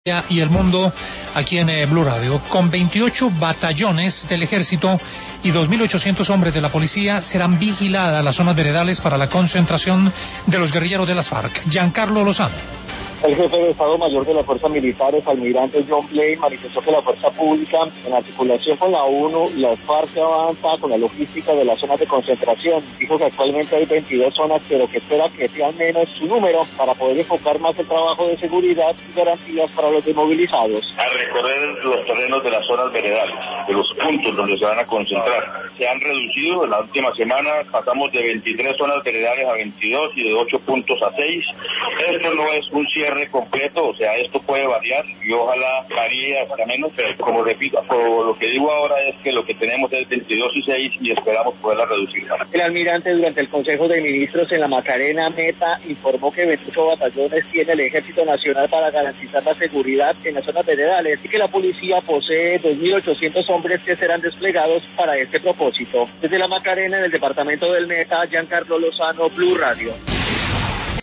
Y el mundo aquí en Blue Radio. Con 28 batallones del ejército y 2.800 hombres de la policía serán vigiladas las zonas veredales para la concentración de los guerrilleros de las FARC. Giancarlo Lozano. El jefe de Estado Mayor de las Fuerzas Militares, almirante John Blake, manifestó que la fuerza pública, en articulación con la ONU y las FARC, avanza con la logística de las zonas de concentración. Dijo que actualmente hay 22 zonas, pero que espera que sean menos su número para poder enfocar más el trabajo de seguridad y garantías para los desmovilizados. A recorrer los terrenos de las zonas veredales, de los puntos donde se van a concentrar. Se han reducido en la última semana, pasamos de 23 zonas veredales a 22 y de 8 puntos a 6. Esto no es un cierre completo, o sea, esto puede variar y ojalá varíe hasta menos, pero como repito, lo que digo ahora es que lo que tenemos es 22 y 6 y esperamos poderla reducir. El almirante durante el Consejo de Ministros en la Macarena Meta informó que 28 batallones tiene el Ejército Nacional para garantizar la seguridad en las zonas veredales y que la policía posee 2.800 hombres que serán desplegados para este propósito. Desde la Macarena, en el departamento del Meta, Giancarlo Lozano, Blue Radio.